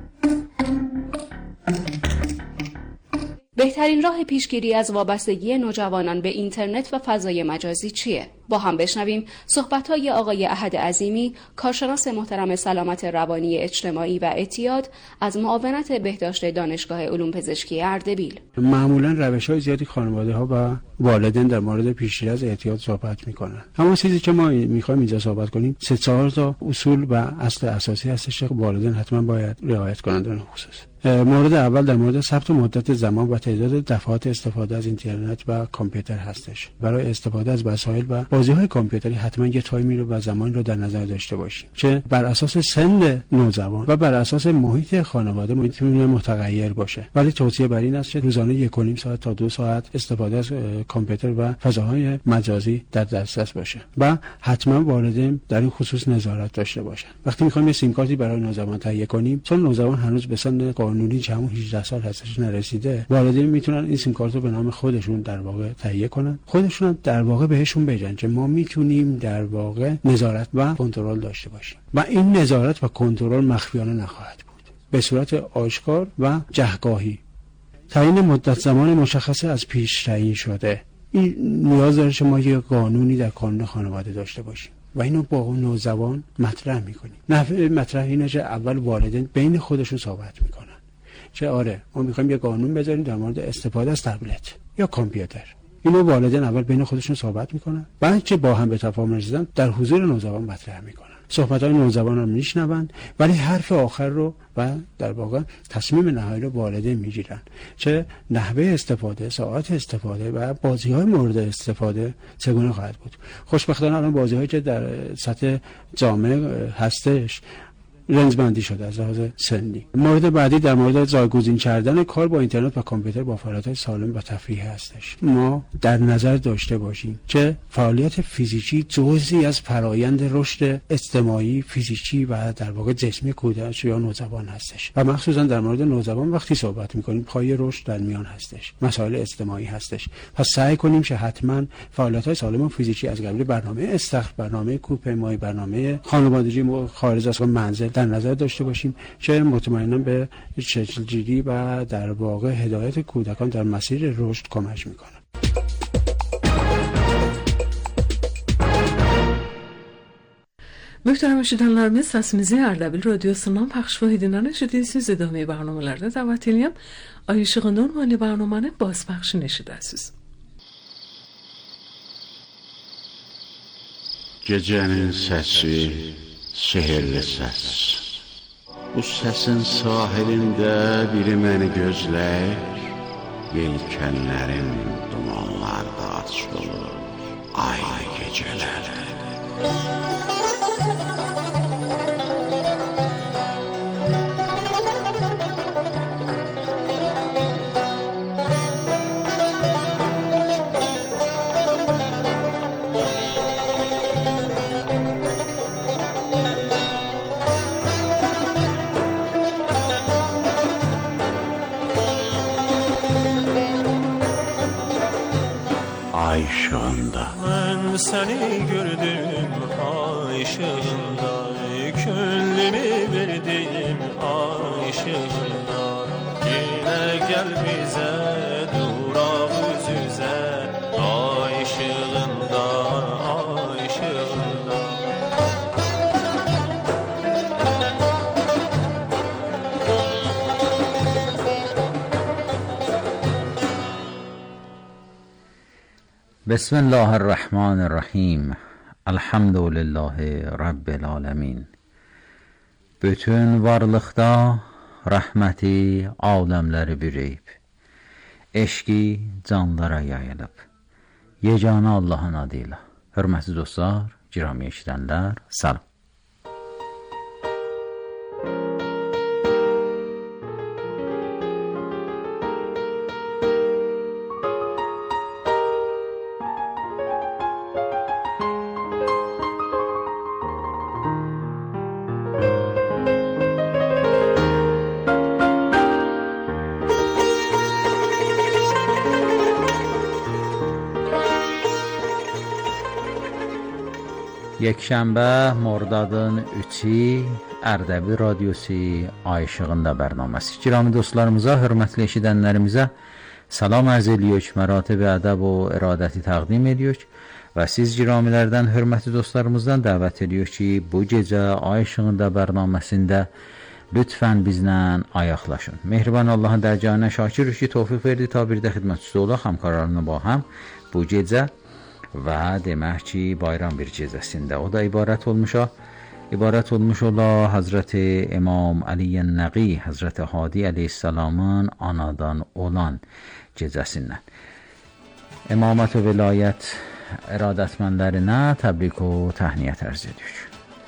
بهترین راه پیشگیری از وابستگی نوجوانان به اینترنت و فضای مجازی چیه؟ با هم بشنویم صحبت‌های آقای احد عظیمی، کارشناس محترم سلامت روانی اجتماعی و اعتیاد از معاونت بهداشت دانشگاه علوم پزشکی اردبیل. معمولاً روش‌های زیادی خانواده‌ها و والدین در مورد پیشگیری از اعتیاد صحبت می‌کنن. اما چیزی که ما می‌خوایم اینجا صحبت کنیم 3-4 تا اصول و اصل اساسی هستش که والدین حتما باید رعایت کنند در این خصوص. مورد اول در مورد ثبت مدت زمان و تعداد دفعات استفاده از اینترنت و کامپیوتر هستش. برای استفاده از وسایل و بازی‌های کامپیوتری حتما یه تایمی رو و زمانی رو در نظر داشته باشیم که بر اساس سن نوجوان و بر اساس محیط خانواده میتونه متغیر باشه، ولی توصیه بر این است که روزانه 1.5 ساعت تا 2 ساعت استفاده از کامپیوتر و فضاهای مجازی در دسترس باشه و حتما والدین در این خصوص نظارت داشته باشن. وقتی می‌خوایم یه سیم کارتی برای نوجوان تهیه کنیم، چون نوجوان هنوز به سن قانونی که همون 18 سال هستش نرسیده، والدین میتونن این سیم کارت رو به نام خودشون در واقع تهیه کنن، خودشون هم در واقع بهشون بگن که ما میتونیم در واقع نظارت و کنترل داشته باشیم و این نظارت و کنترل مخفیانه نخواهد بود، به صورت آشکار و جهگاهی. تعیین مدت زمان مشخص از پیش تعیین شده. این نیاز داره که ما یه قانونی در کانون خانواده داشته باشیم و اینو با اون نوجوان مطرح میکنیم. نحوه مطرح اینه که اول والدین بین خودشون صحبت میکنن که آره ما میخوایم یه قانون بذاریم در مورد استفاده از تبلت یا کامپیوتر. اینو والدین اول بین خودشون صحبت میکنن، بعد که با هم به تفاهم رسیدن در حضور نوجوان مطرح میکنن. صحبت‌های نوجوان رو میشنون، ولی حرف آخر رو و در واقع تصمیم نهایی رو والدین میگیرن چه نحوه استفاده، ساعت استفاده و بازی‌های مورد استفاده چگونه خواهد بود. خوشبختانه الان بازی‌هایی که در سطح جامعه هستش رنجبندی شده از لحاظ سنی. مورد بعدی در مورد جایگزین کردن کار با اینترنت و کامپیوتر با فعالیت‌های سالم و تفریحی هستش. ما در نظر داشته باشیم که فعالیت فیزیکی جزئی از فرایند رشد اجتماعی، فیزیکی و در واقع جسمی کودک یا نوجوان هستش و مخصوصا در مورد نوجوان وقتی صحبت می‌کنیم پای رشد در میان هستش، مسائل اجتماعی هستش. پس سعی کنیم که حتما فعالیت‌های سالم و فیزیکی از قبل برنامه استخر، برنامه کوهپیمایی، برنامه خانوادگی خارج از منزل در نظر داشته باشیم که مطمئنا به شکل‌گیری و در واقع هدایت کودکان در مسیر رشد کمک میکنه. Möhtərəm eşidənlərimiz, səsimizi Ərdəbil radiosundan Pəxş Vahidindən eşidirsiniz. Ədəmi bərnamələrdə dəvət edirəm. Ay İşığı Nurmani bərnamanı bazpəxşini eşidəsiniz. Gecənin səsi, sehirli səs. Bu səsin sahilində biri məni gözləyir. Yelkənlərin dumanlarda açılır ay gecələrdə. Ay ışığında mən səni gördüm, ay ışığında könlümü verdim, ay ışığında. Yenə gəl bizə, duraq üz üzə, ay ışığında, ay ışığında. بسم الله الرحمن الرحیم. Elhamdülillahi Rabbil alemin. Bütün varlıqda rəhməti aləmləri bürüyüb, eşqi canlara yayılıb. Yeganə Allahın adıyla. Hörmətli dostlar, girami eşidənlər, salam. Yekşənbə Mordadın 3-i Ərdəbil radiosu Ay İşığında bərnaməsi. Girami dostlarımıza, hörmətli eşidənlərimizə salam ərz edirik, məratib ədəb o iradəti təqdim edirik və siz giramilərdən, hörmətli dostlarımızdan dəvət edirik ki, bu gecə Ay İşığında bərnaməsində lütfən bizlə ayaqlaşın. Mehriban Allahın dərgahına şakirik ki, tövfiq verdi ta bir də xidmətçisi olaq, həmkarlarına ba həm bu gecə və demək ki, bayram bir gecəsində. O da ibarət olmuş ola Hazreti İmam Əliyyən Nəqi, Hazreti Hadi əleyhissalamın anadan olan gecəsindən. İmamət və vilayət iradətmənlərinə təbrik və təhniyyət ərz edirik.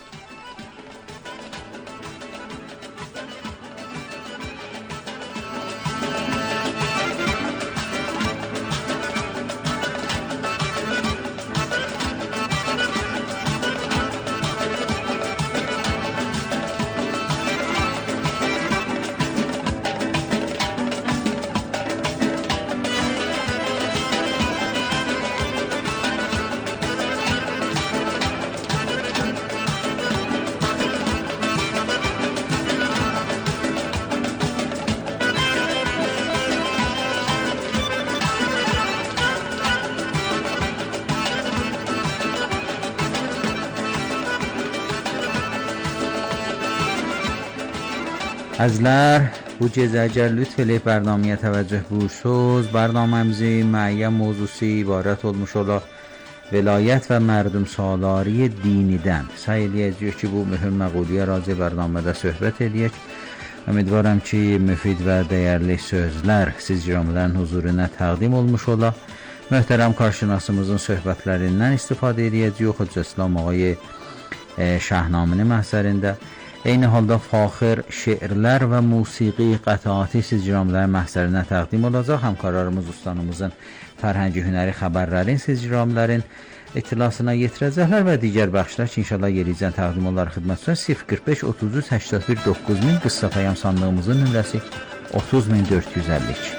Əzlər, bu gecə əgər lütf eləyib bərnaməyə təvəccüh buyursuz, bərnaməmizin müəyyən mövzusu ibarət olmuş ola vilayət və mərdum salari dinidən. Səy eləyəcək ki, bu mühüm məquliyə razı bərnamədə söhbət eləyək. Ümidvaram ki, müfid və dəyərli sözlər siz giramilərin huzuruna təqdim olmuş ola. Möhtərəm qarşınasımızın söhbətlərindən istifadə eləyəcək. Xocə İslam ağay Şahnaməni məhzərində. Eyni halda faxir şeirlər və musiqi qətaati siz giramilərin məhzərinə təqdim olacaq. Həmkarlarımız ustanımızın fərhəngi hünəri xəbərlərin siz giramilərin itilasına yetirəcəklər və digər bəxşlər ki, inşallah yericən təqdim olar xidmətçilər 045 33 81 9000 qısa pəyam sandığımızın nömrəsi 30452.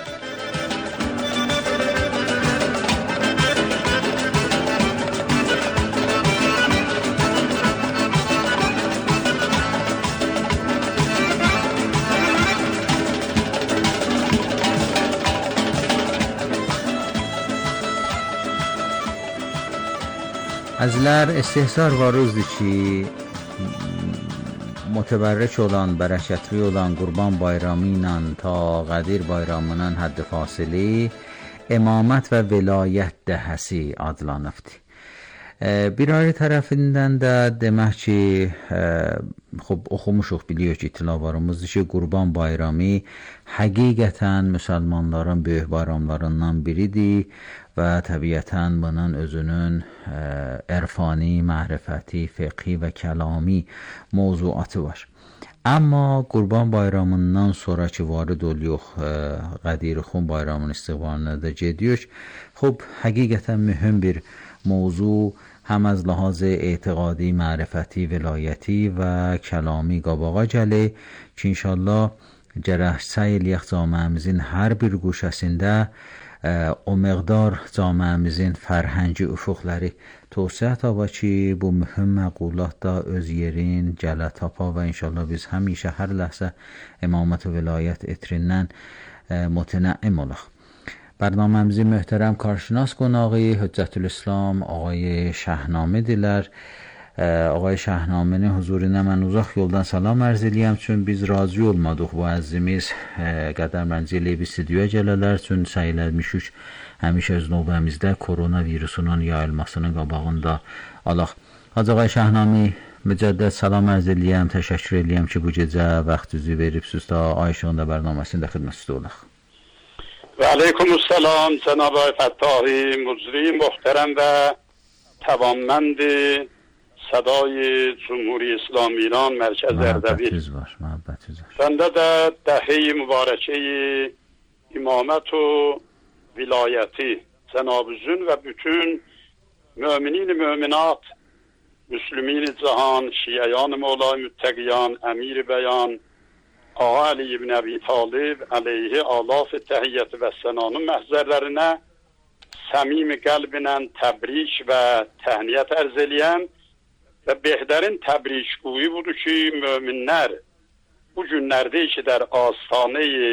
Əzlər, istehsar var özdür ki, mütəbərrik olan, bərəkətli olan Qurban bayramı ilə ta Qədir bayramının həddi fasili imamət və vilayət dəhəsi adlanıbdır. Bir ayrı tərəfindən də demək ki, oxumuşuq, biliyor ki, tilavarımızdır ki, Qurban bayramı həqiqətən müsəlmanların böyük bayramlarından biridir və təbiətən bunun özünün ərfani, mərifəti, fiqhi və kəlami mövzuatı var. Amma Qurban bayramından sonra ki varid oluyor Qədir Xum bayramının istiqbalına da gediyor. Xub, həqiqətən mühüm bir موضوع هم از لحاظ اعتقادی، معرفتی، ولایتی و کلامی qabağa gəlir ki, inşallah gərək səy eləyək camiəmizin hər bir guşəsində o məqdar camiəmizin fərhəngi üfuqları توسعه tapa ki, bu mühüm məqulat da öz yerin gələ tapa və inşallah biz həmişə hər ləhsə imamət və vilayət etrindən متنعم olaq. برنامه‌مزی محترم کارشناس قناقی حجت‌الاسلام آقای شاهنامه دیler. آقای شاهنامه huzuruna mən uzaq yoldan salam arz eləyəm, çünki biz razı olmadıq bu əzimiz qədər mənzili bir stüdyoya gələlər, çünki səyləmişik həmişə öz növbəmizdə koronavirusunun yayılmasının qabağında alaq. Ağay Şahnami, mücəddəd salam arz eləyəm, təşəkkür eləyəm ki, bu gecə vaxtınızı veribsiniz ta Ay İşığında bərnaməsində xidmətinizdə olaq. و علیکم السلام جناب فتاحی مجری محترم و توانمند صدای جمهوری اسلامی ایران مرکز اردبیل. بنده در دهه مبارکه امامت و ولایتی جناب جون و bütün müminین müminat müslümin cihan şiayان مولای متقیان امیر بیان Ağa Ali ibn Əbi Talib əleyhi alaf təhiyyət və sənanın məhzərlərinə səmimi qəlbinə təbrik və təhniyyət ərz eləyəm və behdərin təbrikguyu budur ki, möminlər bu günlərdə ki, der astanə-i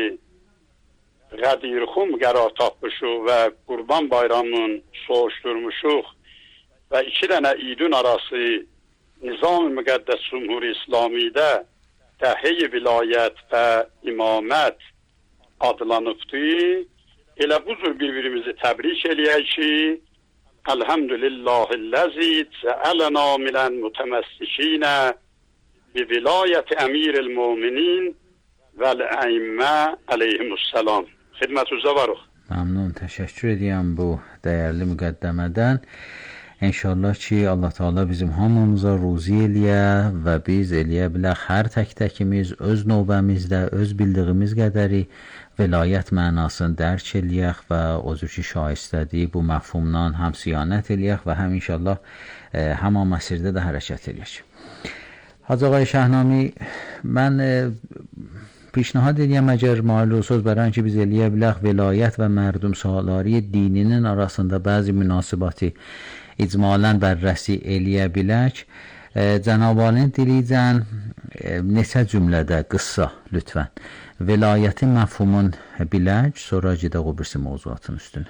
Qədirxum qərar tapmışıq və Qurban bayramını soğuşdurmuşuq və 2 dənə idün arası Nizam-ı Müqəddəs Cumhur İslami'də Dəhiy vilayət və imamət adlanıbdır. Elə bu cür bir-birimizi təbrik eləyək ki, Elhamdülillahilləzi cəələnə minən mütəməssikinə bi vilayət əmiril-müminin vəl-əimmə əleyhimussalam. Xidmətinizə varıq. Məmnun, təşəkkür edirəm bu dəyərli müqəddəmədən. İnşallah ki Allah Teala bizim hamımıza ruzi eləyə və biz eləyə bilək hər tək-təkimiz öz növbəmizdə, öz bildiyimiz qədəri vilayət mənasını dərk eləyək və o cür ki şayistədir bu məfhumdan həm siyanət eləyək və həm inşallah həman məsirdə də hərəkət eləyək. Hacı Ağay Şahnami, mən پیشنهاد edeyim əgər mali olsuz برای ki biz eləyə bilək vilayət və mərdum salari dininin arasında bəzi münasibəti icmalən bərrəsi eləyə bilək. Cənab Alin diliyicən neçə cümlədə qıssa lütfən vilayətin məfhumun bilək, sonra gedək o birisi mövzuatın üstünə.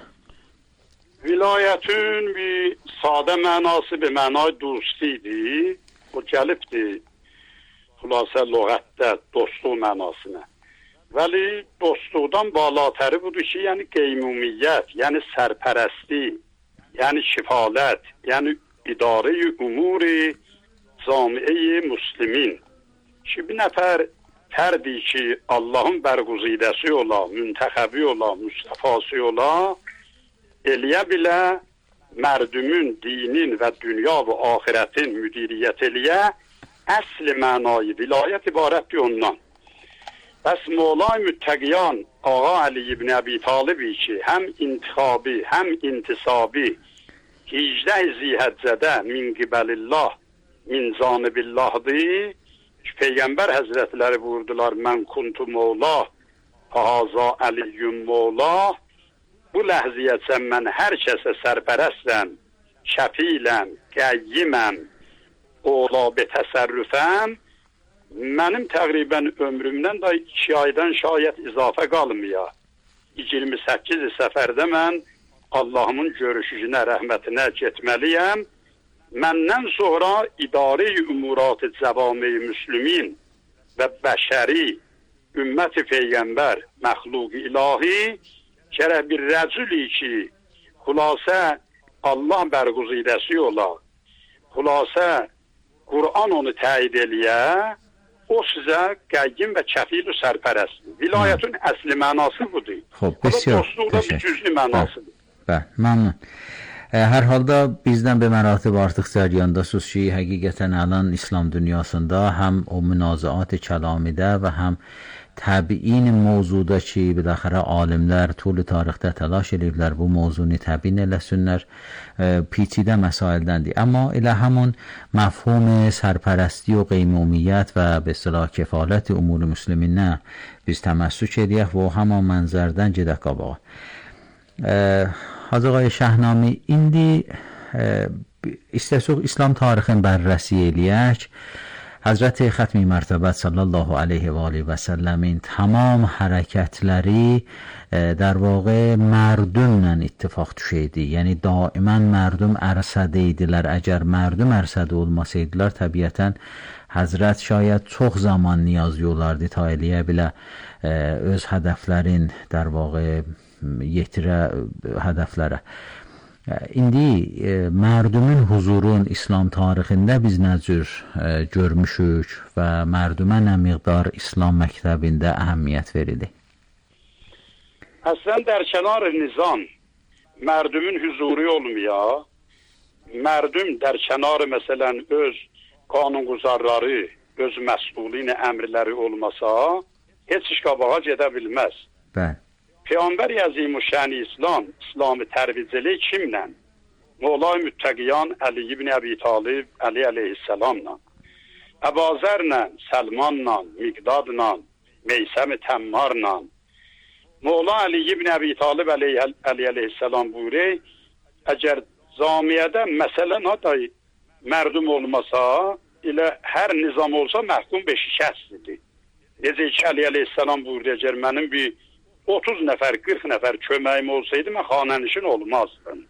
Vilayətin bir sadə mənası bir mənay dostidir. O gəlibdir xülasə lüğətdə dostluq mənasına. Vəli dostluqdan balatəri budur ki, yəni qeymumiyyət, yəni sərpərəsti, yəni şifalət, yəni idarə-i umuri camiə-i müslimin. Ki bir nəfər fərdi ki Allahın bərquzidəsi ola, müntəxəbi ola, müstəfası ola, eləyə bilə mərdümün, dinin və dünya və ahirətin müdiriyyət eləyə əsli mənayı vilayət ibarətdir ondan. Bəs Mevlay Müttəqiyan Ağa Ali ibn Əbi Talibi ki, həm intixabi, həm intisabi 18 Zilhəccədə min qibəlillah, min canibillahdır ki, Peyğəmbər Həzrətləri buyurdular, mən kuntu Mevla, haza Əliyyün Mevla. Bu ləhziyyətsən mən hər kəsə sərpərəstəm, kəfiləm, qəyyiməm, ola betəsərrüfəm. Mənim təqribən ömrümdən da 2 aydan şayət izafə qalmaya. 28 səfərdə mən Allahımın görüşünə, rəhmətinə getməliyəm məndən sonra idarə umurat cəvami müslimin və bəşəri ümməti peyğəmbər məxluq ilahi gərək bir rəcüli ki xülasə Allah bərquzidəsi ola, xülasə Qur'an onu təyid eləyə, o sizə qəyyim və kəfil və sərpərəstdir. Vilayətin əsli mənası budur. Xob, bəsir bir cüzlü mənasıdır. Bəli, məmnun. Hər halda bizdən bir məratib artıq cəriyandasınız ki, həqiqətən alan İslam dünyasında həm o münazaat kəlamidə və həm təbiin mövzuda ki, biləxərə alimlər tuli tarixdə təlaş ediblər bu mövzunu təbiin eləsinlər, پیچیده مسائلدندی. اما الی همون مفهوم سرپرستی و قیمومیت و به اصطلاح کفالت امور مسلمین نه biz təməssük edək və həmin mənzərdən gedək qabağa. Hacı Ağay Şəhnami, indi istəsək İslam tarixini bərrəsi eləyək. Həzrət Xətmi Mərtəbət sallallahu aleyhi və aleyhi və səlləmin tamam hərəkətləri در واقع مردمla ittifaq düşəydi. Yəni daimən mərdum ərsədə idilər. Əgər mərdum ərsədə olmasaydılar, təbiətən Həzrət şayət çox zaman niyazı olardı ta eləyə bilə öz hədəflərin در واقع yetirə hədəflərə. İndi mərdumun huzurun İslam tarixində biz nə cür görmüşük və mərdumə nə miqdar İslam məktəbində əhəmiyyət verilir? Əslən در کنار nizam mərdumun huzuru olmaya, mərdum در کنار məsələn öz qanunquzarları, öz məsulini əmrləri olmasa, heç iş qabağa gedə bilməz. Bəli. Peyğəmbər Əzimüşşan İslam, İslamı tərviz elə kimlə? Mövla Müttəqiyan Əli ibn Əbi Talib, Əli əleyhissalamla, Əbazərlə, Səlmanla, Miqdadla, Meysəm Təmmarla, Mövla Əli ibn Əbi Talib Əli əleyhissalam buyuruyor, əgər camiədə məsələn haday mərdum olmasa, elə hər nizam olsa məhkum bir şəxsdir. Necə ki Əli əleyhissalam buyuruyor, əgər mənim bir 30 nəfər, 40 nəfər köməyim olsaydı, mən xanənişin olmazdım.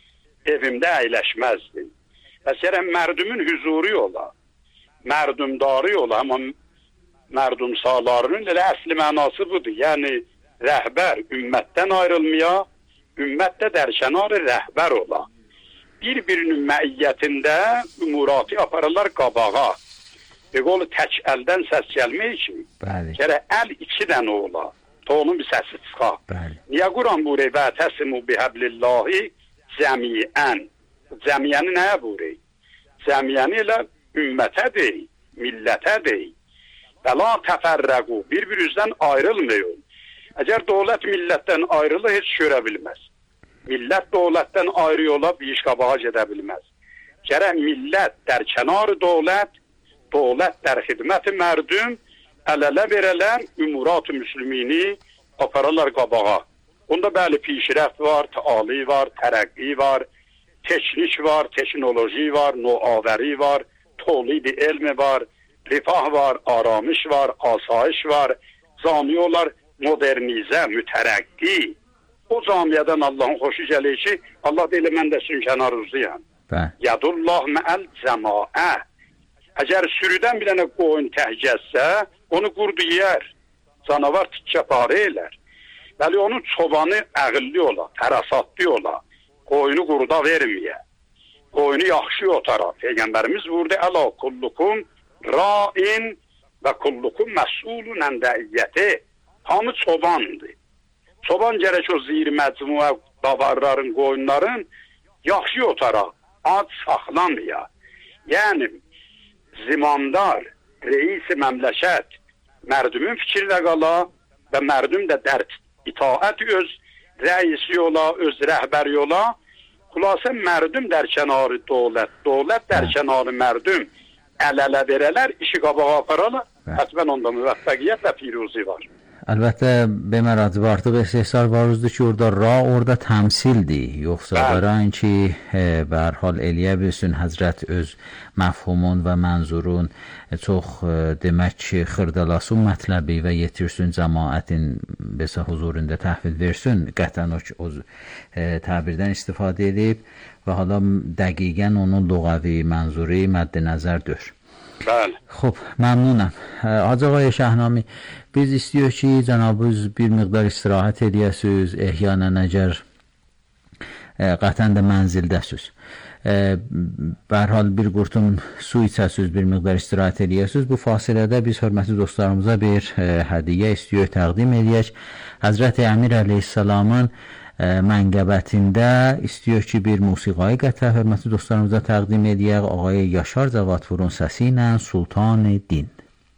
Evimdə əyləşməzdim. Bəs gərək mərdumun huzuru ola, mərdumdarı ola, amma mərdumsalarının elə əsli mənası budur. Yəni, rəhbər ümmətdən ayrılmaya, ümmətdə dərkənar rəhbər ola. Bir-birinin məiyyətində umuratı aparırlar qabağa. Və qolu tək əldən səs gəlmək kimi, gərək əl 2 dənə ola. Onun bir səsi çıxa. Niyə Quran buyuruyor? Və təsimu bihablillahi cəmiən. Cəmiəni nəyə buyuruyor? Cəmiəni elə ümmətə deyil, millətə deyil. Və la təfərrəqu, bir-birinizdən ayrılmıyor. Əgər dövlət millətdən ayrılır, heç görə bilməz. Millət dövlətdən ayrı ola bir iş qabağa gedə bilməz. Gərək millət dərkənar dövlət, dövlət dər xidməti mərdum, əl-ələ verələr, umurat-ı müslümini apararlar qabağa. Onda bəli pişrəft var, təali var, tərəqqi var, teknik var, teknoloji var, noavəri var, tolid elmi var, rifah var, aramış var, asayiş var, camiyolar modernizə, mütərəqqi. O camiyədən Allahın xoşu gəlir ki, Allah deyil, mən də sizin kənarınızdayam. Yadullah məəl cəmaə. Əgər sürüdən bir dənə qoyun təhgəzsə, onu qurdu yer, canavar tikə parə elər. Bəli, onun çobanı əqilli ola, tərasatlı ola, qoyunu quruda verməyə, qoyunu yaxşı otara. Peyğəmbərimiz vurdu, əla kullukum rain və kullukum məsulun əndəiyyəti. Hamı çobandır. Çoban gərək o zir məcmuə davarların, qoyunların yaxşı otara, ad saxlamaya. Yəni, zimamdar, reis-i məmləkət, mərdumun fikirlə qala və mərdum da itaət öz rəisi ola, öz rəhbəri ola. Xülasə mərdum dərkənarı dövlət, dövlət dərkənarı mərdum əl-ələ verələr, işi qabağa apararlar. Hətmən onda müvəffəqiyyət və piruzi var. Əlbəttə bemərac artıq istehsal varızdır ki, orada təmsildir. Yoxsa qaran ki, bər hal eləyə bilsin Həzrət öz məfhumun və mənzurun çox demək ki, xırdalasın mətləbi və yetirsin cəmaətin bəsə huzurunda təhvil versin. Qətən o təbirdən istifadə edib və hala dəqiqən onun lüğəvi mənzuri mədd nəzərdir. Bəli. Xob, məmnunam. Hacı Ağay Şahnami, biz istiyor ki, cənabınız bir miqdar istirahət edəsiniz, ehyanən əgər qətən də mənzildəsiniz. Bərhal bir qurtum su içəsiniz, bir miqdar istirahət edəsiniz. Bu fasilədə biz hörmətli dostlarımıza bir hədiyyə istiyor, təqdim edək. Həzrəti Əmir əleyhissalamın mənqəbətində istiyor ki, bir musiqayı qətə hörmətli dostlarımıza təqdim edək. Ağay Yaşar Cavadfurun səsi ilə Sultan Din.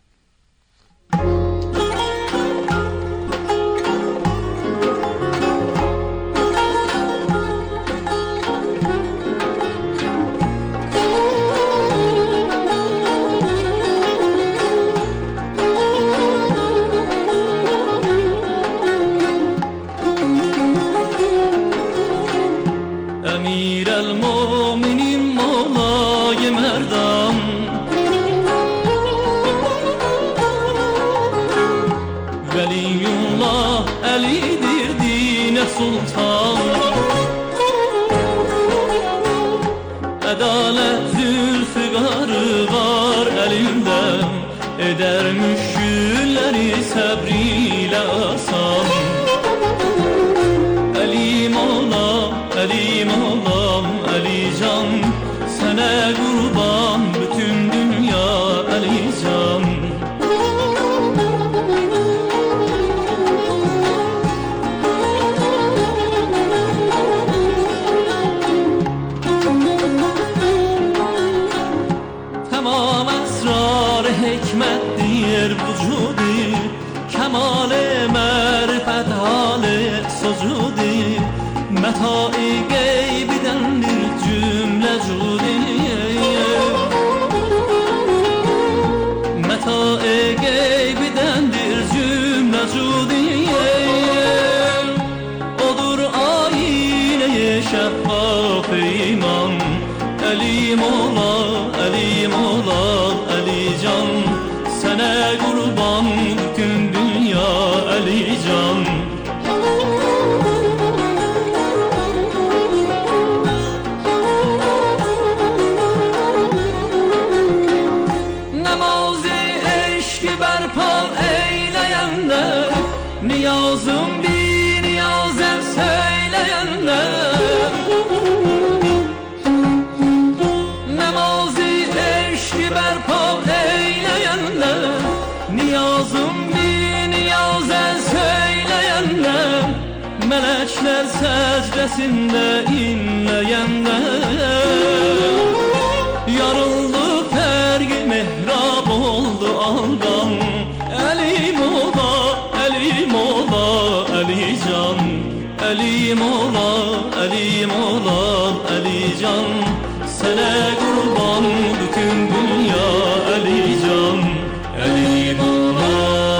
Səcdəsində inləyəndə yarıldı fərqi mehrab oldu aldan. Əlim ola, əlim ola, Əlican. Əlim ola, əlim ola, Əlican. Sənə qurban bütün dünya Əlican. Əlim ola.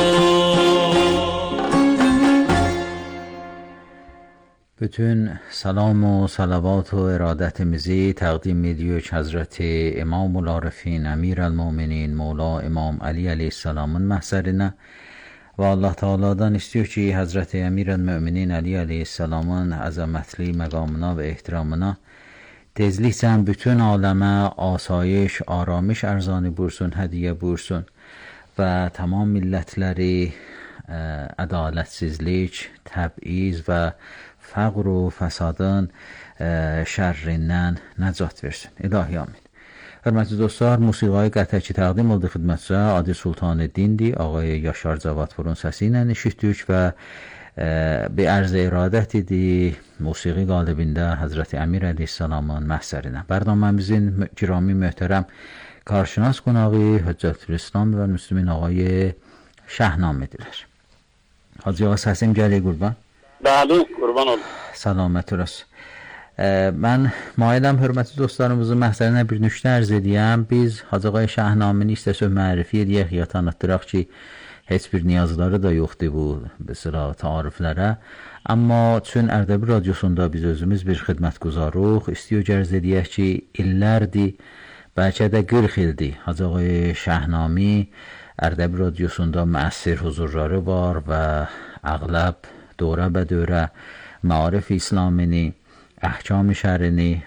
bütün سلام و صلوات و ارادتimizi təqdim edirik Həzrəti İmamul Arifin, Əmir el-Müminin, Mola İmam Ali əleyhissalamın məhzərinə və Allah Teala'dan istiyor ki, Həzrəti Əmir el-Müminin Ali əleyhissalamın əzəmətli məqamına və ehtiramına tezliklə bütün aləmə asayiş, aramış ərzani buyursun, hədiyyə buyursun və tamam millətləri ədalətsizlik, təbiiz və fəqr و fəsadın şərrindən nəcat versin. İlahi amin. Hörmətli dostlar, musiqayı qətəki təqdim oldu xidmətçə Adi Sultan Dindir. Ağay Yaşar Cavadfurun səsi ilə eşitdik və bir ərz-i iradət idi musiqi qalibində Həzrəti Əmir əleyhissalamın məhzərinə. Bərnaməmizin girami möhtərəm karşınas qonağı Hüccətülislam və Müslümin ağay Şahnamedilər. Hacı ağa səsim gəlir qurban. Bəli, qurban olun. Salamət olasın. Mən mailəm hörmətli dostlarımızın məhzərinə bir nüştə ərz edəyəm. Biz Hacı Ağay Şahnamini istəsək mərifə edək ya tanıtdıraq ki, heç bir niyazları da yoxdur bu sıra tariflərə. Amma Çün Ərdəbil Radiosunda biz özümüz bir xidmətguzarıq. İstiyor cərz edək ki, illərdir, bəlkə də 40 ildir. Hacı Ağay Şəhnami Ərdəbil Radiosunda müəssir huzurları var və əğləb dövrə bə dövrə Maarif İslamini, Əhkam şərini